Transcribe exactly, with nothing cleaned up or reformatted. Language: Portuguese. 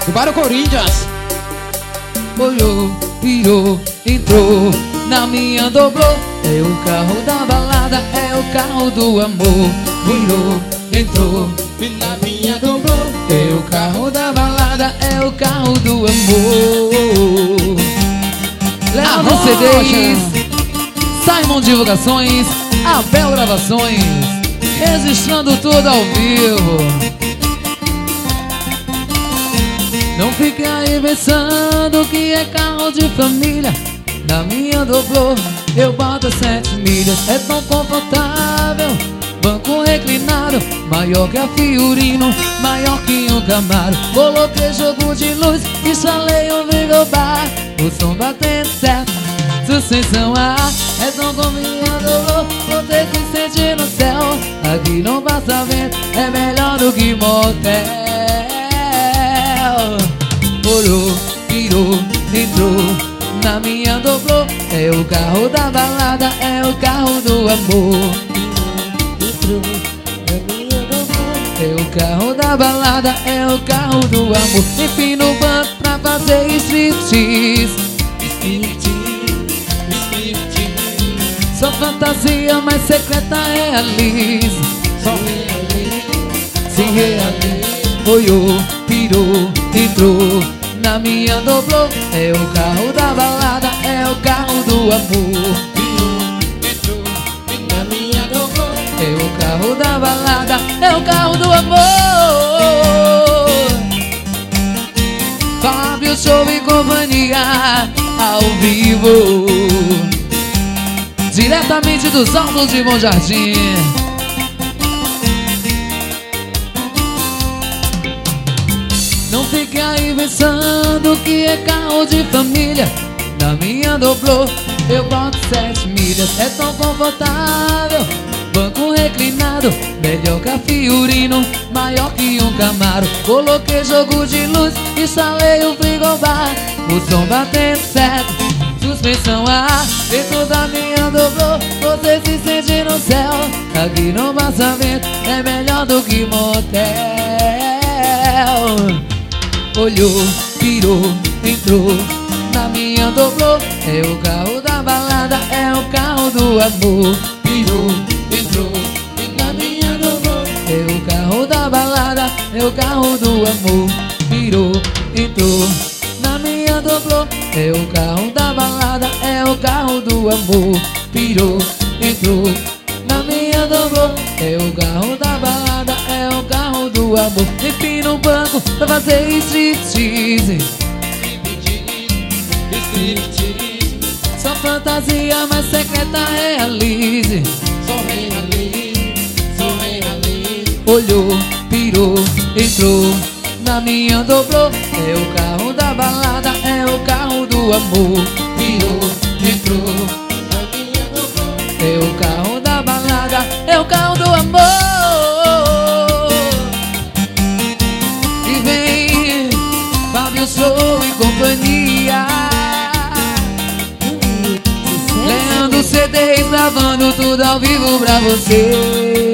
E para o Corinthians. Olhou, virou, entrou, na minha dobrou. É o carro da balada, é o carro do amor. Virou, entrou, E na minha dobrou. é o carro da balada, é o carro do amor. Leandro C Ds, Simon Divulgações, Abel Gravações, registrando tudo ao vivo. Não fique aí pensando que é carro de família. Na minha dobrou, eu boto sete milhas. É tão confortável, banco reclinado, maior que a Fiorino, maior que um Camaro. Coloquei jogo de luz, instalei um frigobar, o som batendo certo, suspensão a ar. É tão combinado, você se sente no céu. Aqui não passa vento, é melhor do que motel. Olhou, virou, entrou, na minha dobrou. É o carro da balada, é o carro do amor. Entrou, na minha dobrou. É o carro da balada, é o carro do amor. Enfim no banco pra fazer striptease. Só fantasia, mas secreta realiza. Só realiza. Se realiza. Olhou, virou, entrou, na minha dobrou. É o carro da balada, é o carro do amor. Entrou. E na minha dobrou. É o carro da balada, é o carro do amor. Fábio Show e companhia ao vivo, diretamente dos altos de Bom Jardim. Não fique aí pensando que é carro de família. Na minha dobrou, eu boto sete milhas. É tão confortável, banco reclinado, melhor que a Fiorino, maior que um Camaro. Coloquei jogo de luz, instalei o frigobar, o som batendo certo, suspensão a ar. Dentro da minha dobrou, você se sente no céu. Aqui não passa vento, é melhor do que motel. Olhou, virou, entrou, na minha dobrou. É o carro da balada, é o carro do amor. Virou, entrou, e na minha dobrou. É o carro da balada, é o carro do amor. Virou, entrou, na minha dobrou. É o carro da balada, é o carro do amor. Virou, entrou, na minha dobrou. É o carro da balada, é o carro do amor. Enfim no banco pra fazer striptease. Só fantasia, mas secreta realize. Só realiza. Só realiza. Olhou, virou, entrou, na minha dobrou. É o carro da balada, é o carro do amor. Virou, entrou, Na minha dobrou. é o carro da balada, é o carro do amor. E vem Fábio Show e companhia, Leandro C Ds gravando tudo ao vivo pra você.